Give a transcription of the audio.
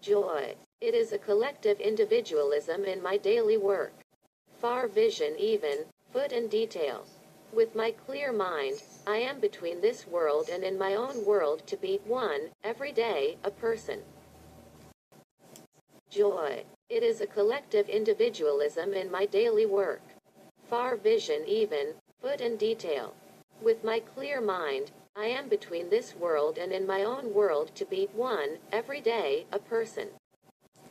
Joy. It is a collective individualism in my daily work. Far vision even, foot and detail. With my clear mind, I am between this world and in my own world to be, one, every day, a person. Joy. It is a collective individualism in my daily work. Far vision even, foot and detail. With my clear mind, I am between this world and in my own world to be, one, every day, a person.